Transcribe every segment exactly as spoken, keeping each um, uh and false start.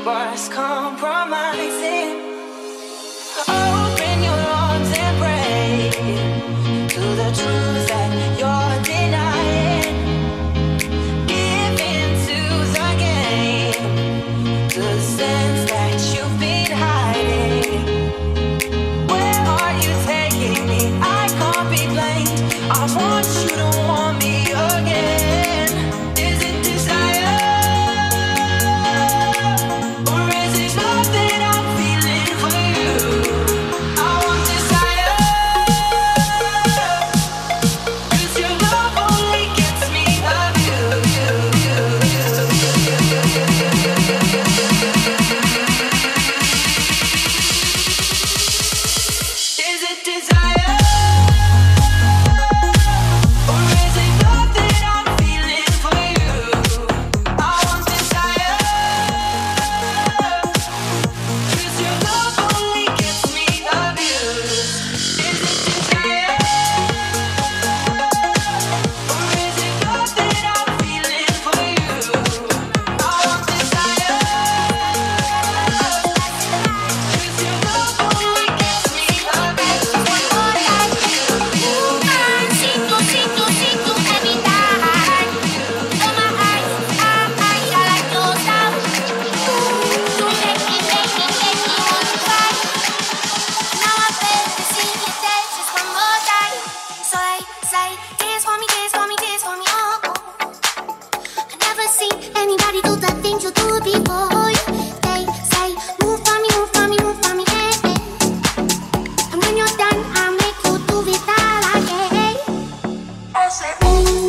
worst compromising. Open your arms and pray to the truth that you're denying. Give into the game, to the sense that you've been hiding. Where are you taking me? I can't be blamed. I want you to want me again. Is it desire? Or is it love that I'm feeling for you? I want desire, 'cause your love only gets me of you, you, you, you, you, you, you, you, you, Is it desire? Or is it love that I'm feeling for you? I want desire, 'cause your love only gets me of you. Is it desire? Or is it love that I'm feeling for you? I want desire, 'cause your love only gets me of you. Sinto, sinto, sinto every time. Oh my eyes, I, I, I like your style. You make me, make me, make me want to cry. Now I beg to see you dance just one more time. So they say, dance for me, dance for me, dance for me, oh, oh. I never seen anybody do the things you do before. They say, move for me, move for me, move for me, eh, eh. And when you're done, I'll make you do it all again. I say, ooh.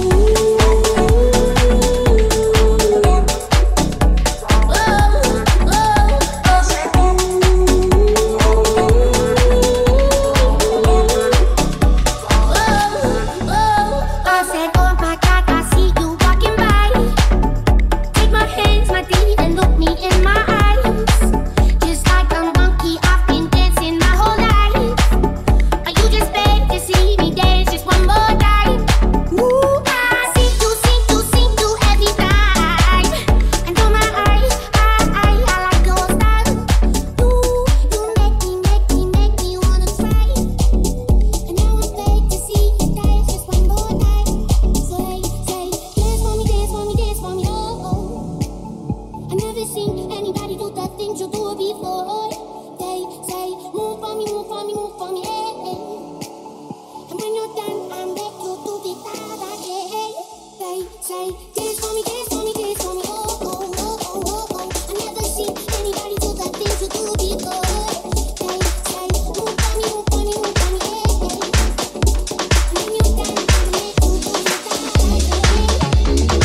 I said, oh my God, I see you walking by. Take my hands, my feet, and look me in my eyes. Just like a monkey, I've been dancing my whole life. Are you just beg to see me dance just one more time? Ooh, I see you, see you, see you every time. And oh my eyes, I, I, I like your style. You, you make me, make me, make me wanna cry. And now I beg to see you dance just one more time. So they say, dance for me, dance for me, dance for me, oh, oh. I never seen anybody do the things you do before. They say, move for me, move for me, move for me, eh, eh. And when you're done, I'll make you do it all again. They say, dance for me, dance for me, dance for me, oh, oh, oh, oh, oh, oh. I never seen anybody do the things you do before. They say, move for me, move for me, move for me, eh, eh. And when you're done, I'll make you do it all again.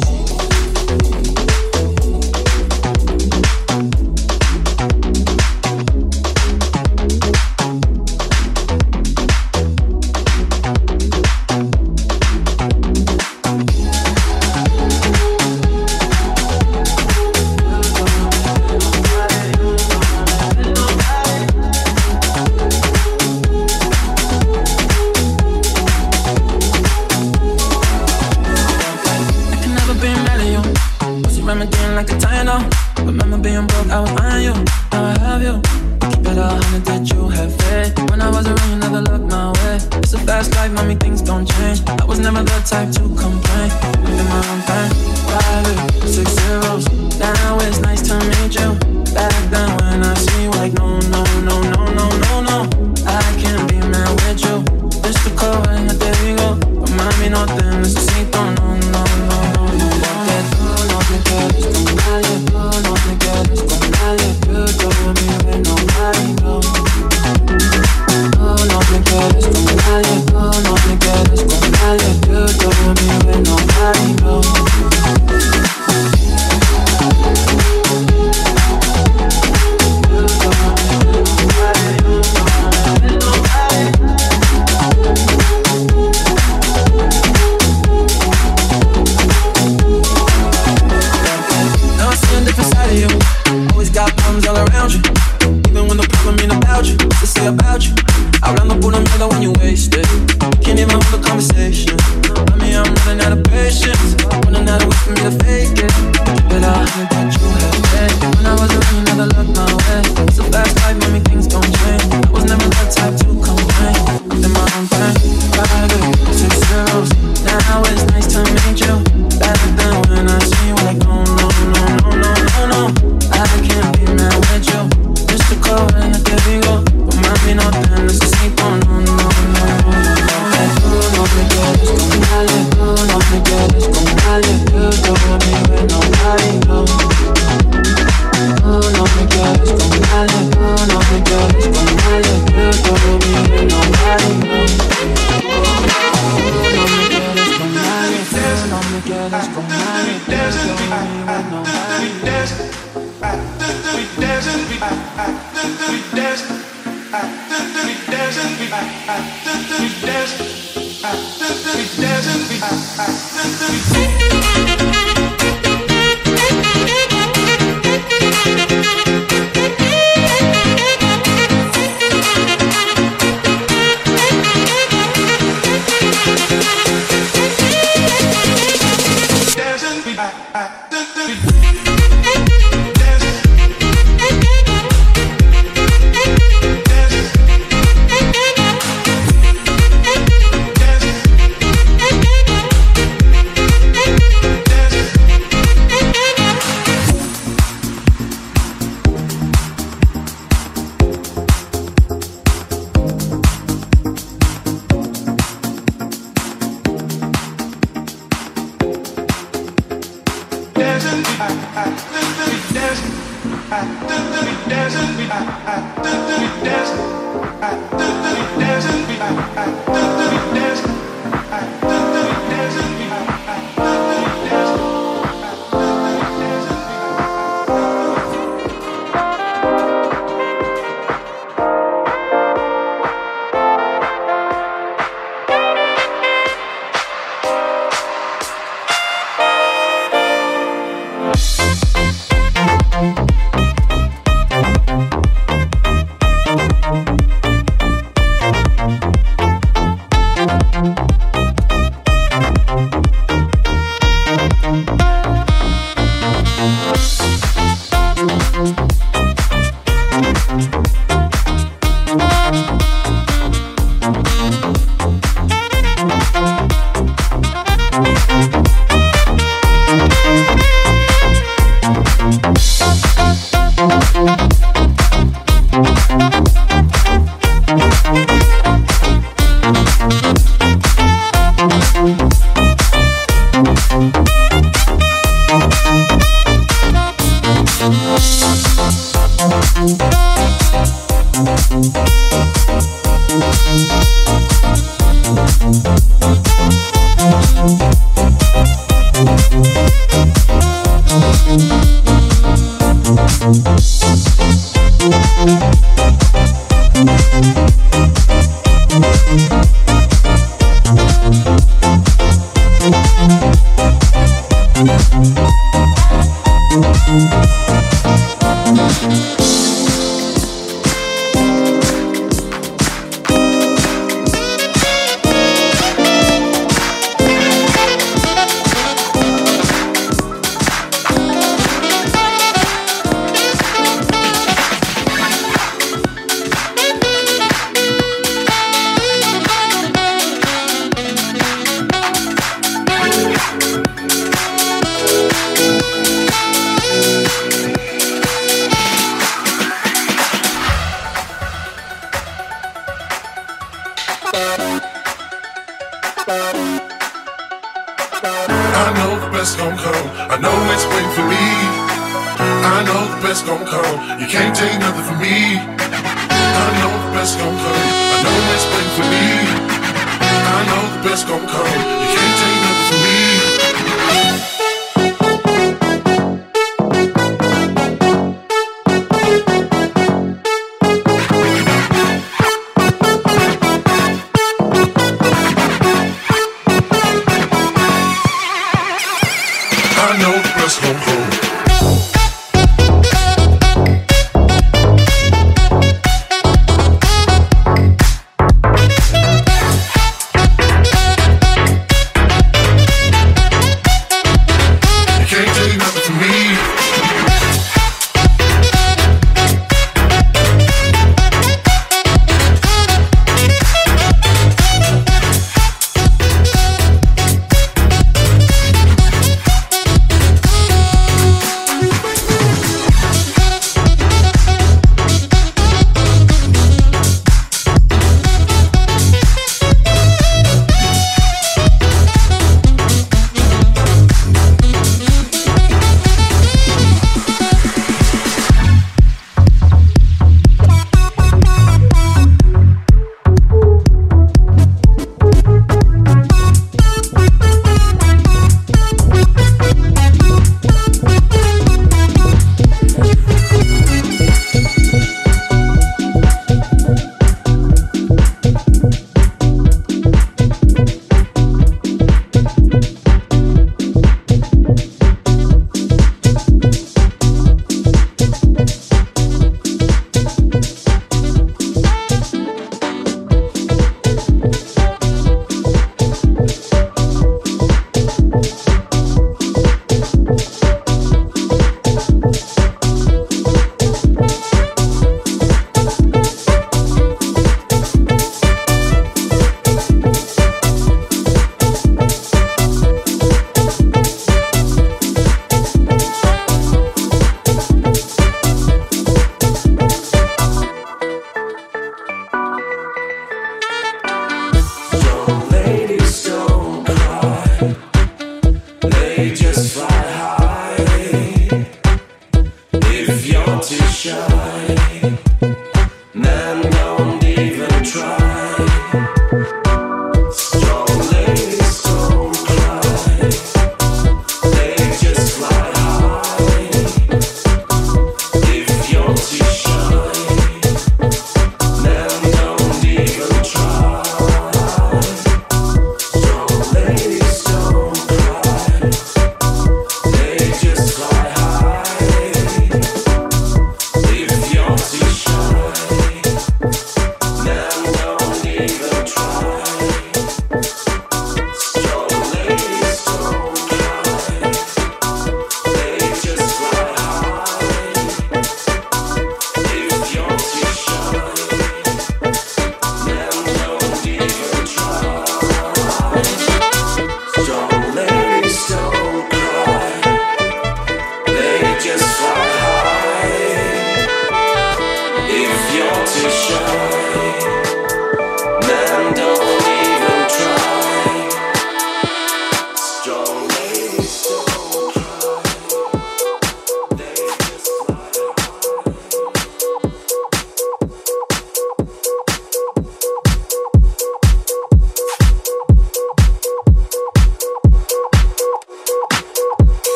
I can never be mad at you. Was you remedying like a dino? Remember being broke, I was on you. Now I have you. Keep it a hundred that you have faith. When I was around, you never looked my way. It's a fast life, mommy, things don't change. I was never the type to complain. I did my own thing. Private, six zeros. Now it's nice to meet you. Back then when I see you, like no, no, no, no, no, no, no. I can't be mad with you. It's the code, and there you go. But mommy, no te necesito, no, no, no, no, no. Porque tú no te quedes con nadie, tú no te quedes con nadie. You told me when nobody knows. Tú no te quedes con nadie, tú no te quedes con nadie. You told me when nobody knows. Now I see a different side of you. Always got problems all around you. Even when the problem ain't about about you, to say about you. Hablando pura mierda when you wasted. Can't even hold a conversation. I mean, I'm running out of patience. Running out of ways for me to fake it. But I haven't that you have said. When I was around, you never looked my way. It's a fast life, mommy, things don't change. I was never that type to complain. Did my own thing. Five, eight, six zeros. Now it's nice to meet you. Back then when I see you, like, no, no, no, no, no, no, no. I can't be mad with you. Just a call and I te digo. But mami, no te necesito, no, no, no, no, no. Tú no me quieres con nadie, tú no me quieres con nadie. You don't be with nobody, no. Tú no me quieres con nadie, tú no me quieres con nadie. You don't be with nobody, no. Tú no me quieres con nadie, tú no me quieres con nadie. You don't be with nobody. We dance, we dance, we dance, we dance, we dance. We dance and we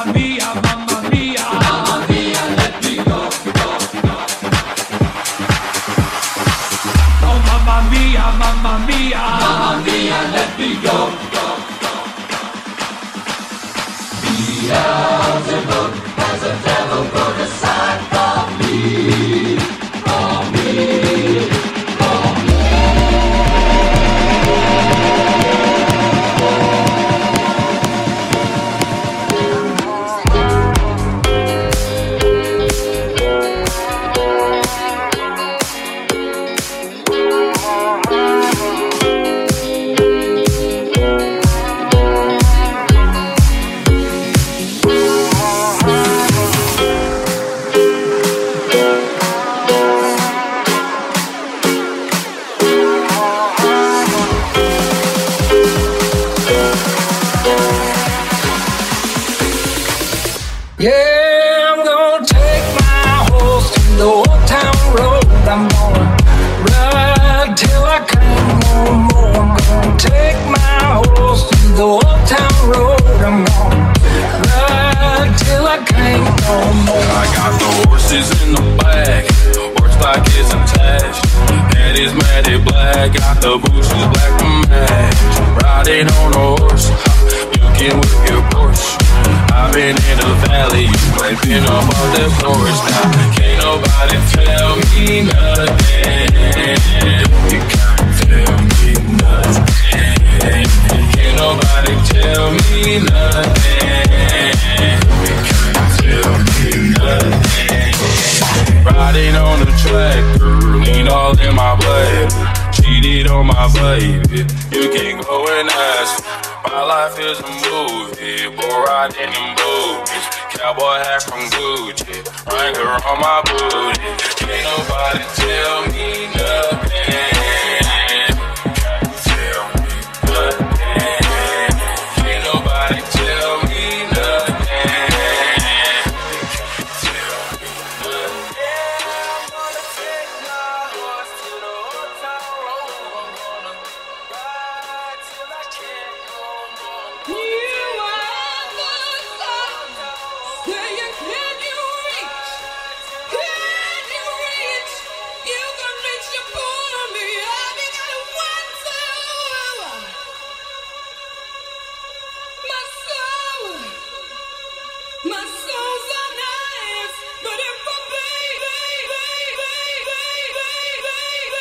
mia, mamma mia, mamma mia, let me go, go, go. Oh mamma mia, mamma mia, mamma mia, let me go, go, go. Beelzebub has a devil put aside for me, for me, for me. Yeah, I'm gonna take my horse to the old town road. I'm gonna ride till I can't no more. I'm gonna take my horse to the old town road. I'm gonna ride till I can't no more. I got the horses in the back, horse stock is attached. Head is matted black, got the bushes black to match. Riding on a horse, you can whip your Porsche. I've been in the valley, you ain't been up on that forest. Now can't nobody tell me nothing. You can't tell me nothing. Can't nobody tell me nothing. You can't tell me nothing. Riding on the tractor, lean all in my blood. Cheated on my baby, you can't go and ask. My life is a movie, boy riding in booties. Cowboy hat from Gucci, Wrangler on my booty. Can't nobody tell me nothing. Can't tell me nothing. Can't nobody tell me nothing. Can't tell me nothing. I'm gonna take my horse to the old town road. I'm gonna ride till I can't. You are the sun. Say you can you reach? Can you reach? You can reach your for me. I've got to want to. My soul, my soul's a knife, but if a baby, baby, baby, baby,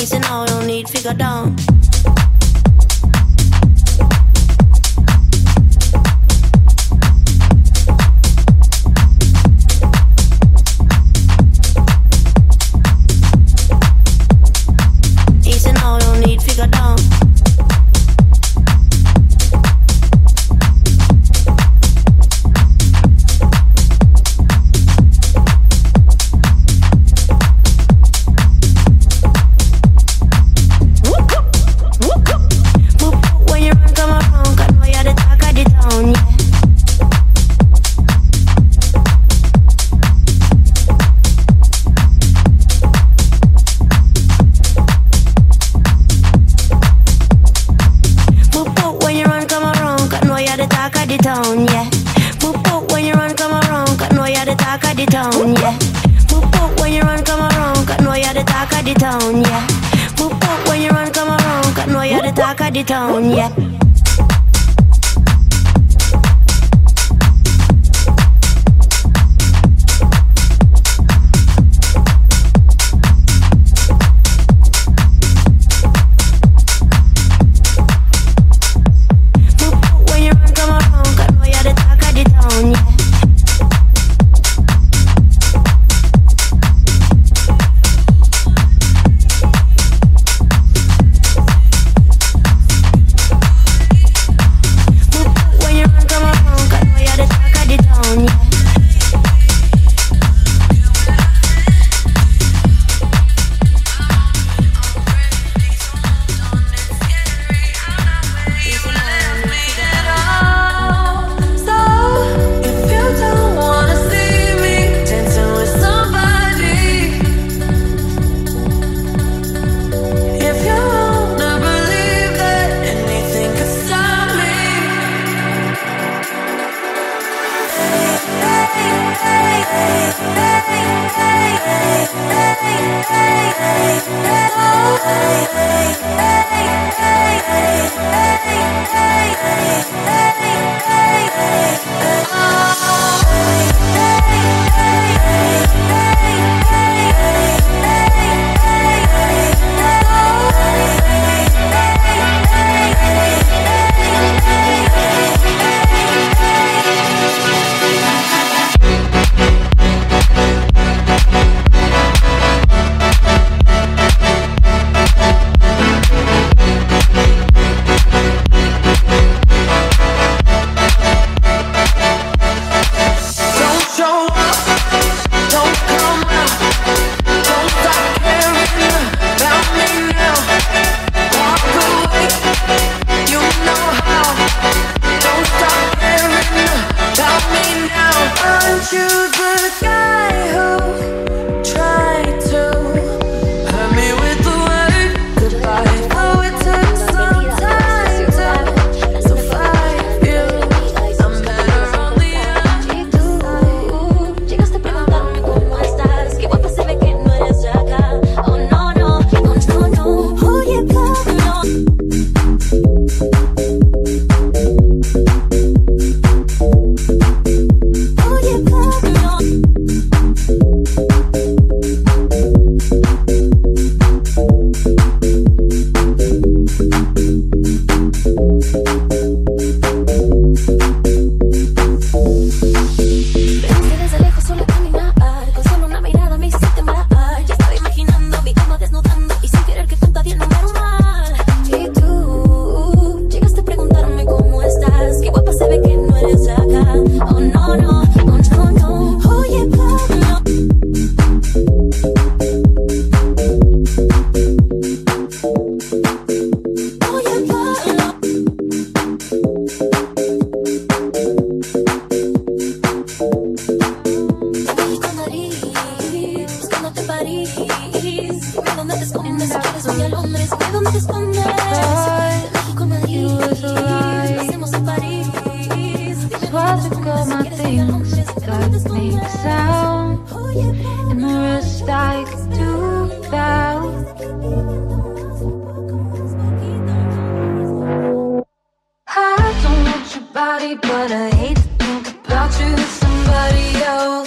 Easy now, don't need figure down. Easy now, don't need figure down. The town, yeah. When you run, come around, 'cause know you're the talk of the town, yeah.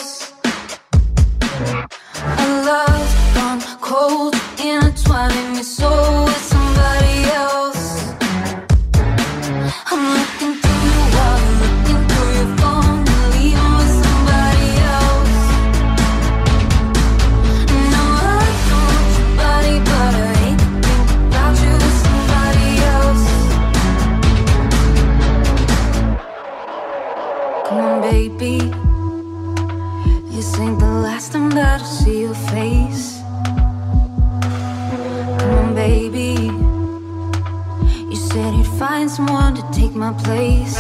Cold, intertwining your last time that I'll see your face. Come on, baby. You said you'd find someone to take my place.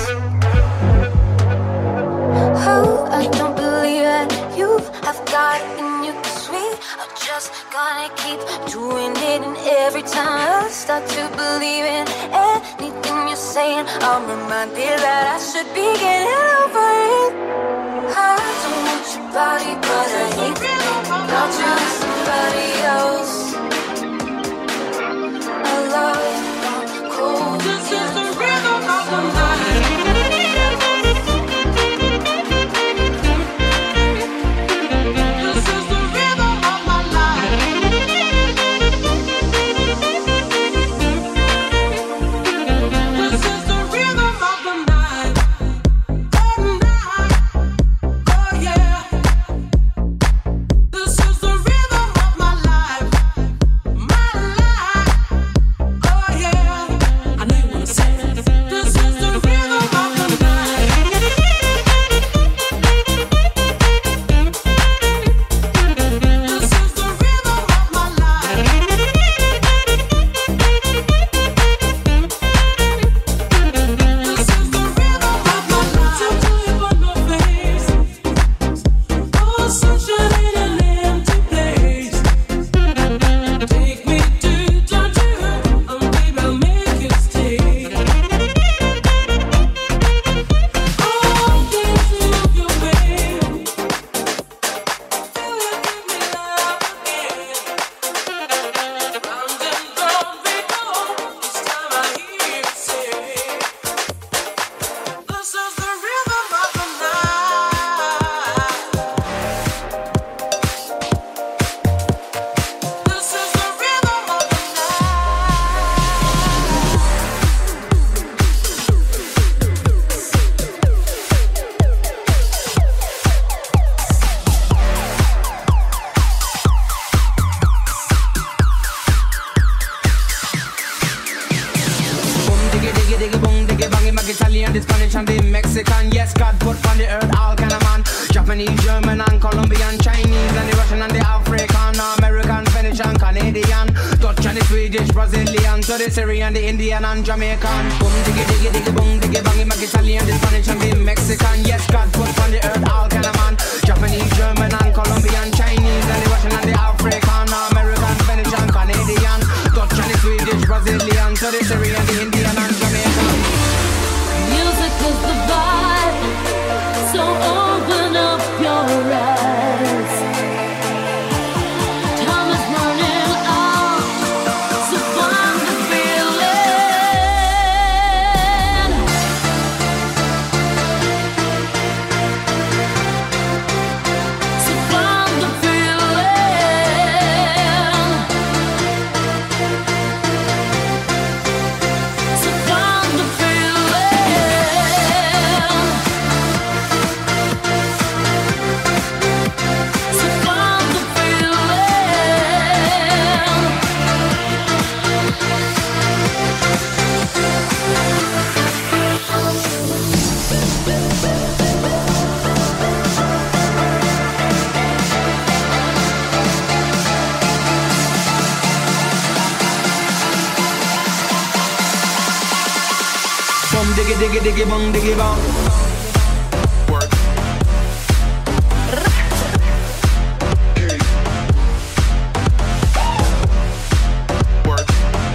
Oh, I don't believe that you have got it in you, 'cause we are just gonna keep doing it. And every time I start to believe in anything you're saying, I'm reminded that I should be getting over it. I don't want your body, but I hate to think about you with somebody else. I love you cold. This is the rhythm of the night. Syrian, the Indian and Jamaican. Boom diggy diggy diggy boom diggy bangy, make Italian, the Spanish and the Mexican. Yes, God put on the earth all kind of man. Japanese, German and Colombian, Chinese and the Russian and the African, American, Spanish and Canadian, Dutch and the Swedish, Brazilian. So the Syrian, the Indian and Jamaican. Music is the vibe, so open up your eyes. Time is running out, so find the feeling. So find the feeling. So find the Boom diggy diggy diggy boom diggy bong. Work. Work.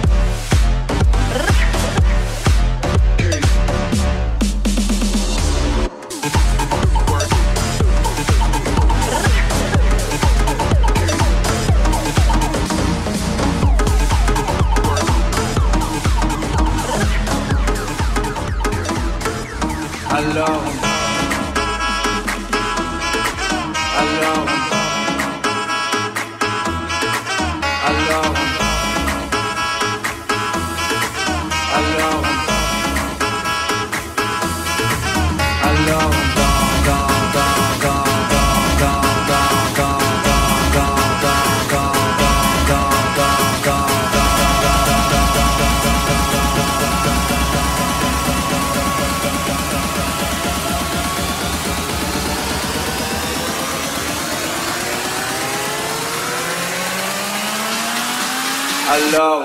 Alone. Alone. Alone. Alone. Alone. Alors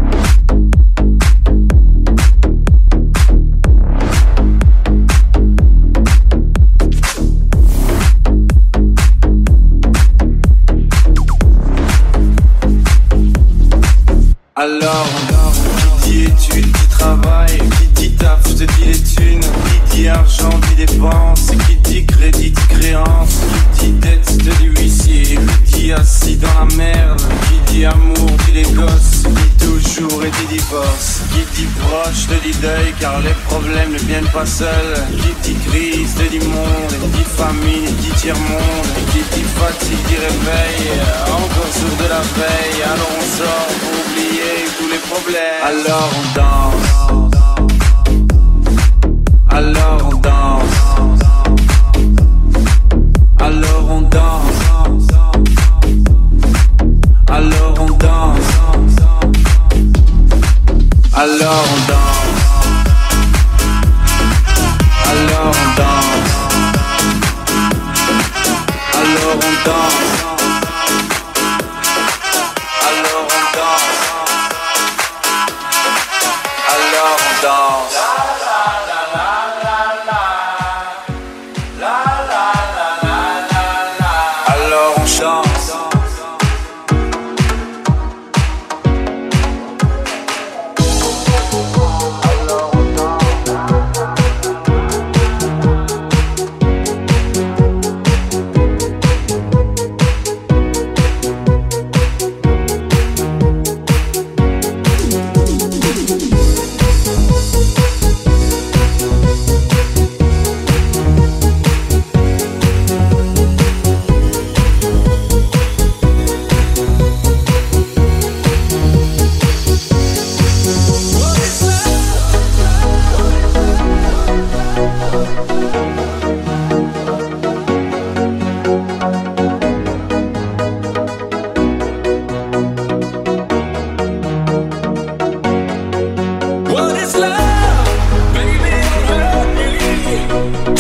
Alors, qui dit études, qui travaille, qui dit taf, je te dis les thunes, qui dit argent, dit dépenses, qui dit crédit, dit créance, qui dit dette, je te dis huissier, qui dit assis dans la merde, qui dit amour, dit les gosses, dit toujours et dit divorce, qui dit proche, te dit deuil, car les problèmes ne viennent pas seuls, qui dit crise, te dit monde, qui dit famine, dit tiers-monde, qui dit fatigue, dit réveil, encore sourd de la veille, alors on sort pour oublier tous les problèmes. Alors on danse, alors on danse, alors on danse, alors on danse, alors on danse, alors on danse, alors on danse, alors on danse, alors on danse. Alors on chante.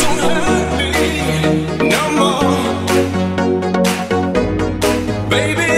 Baby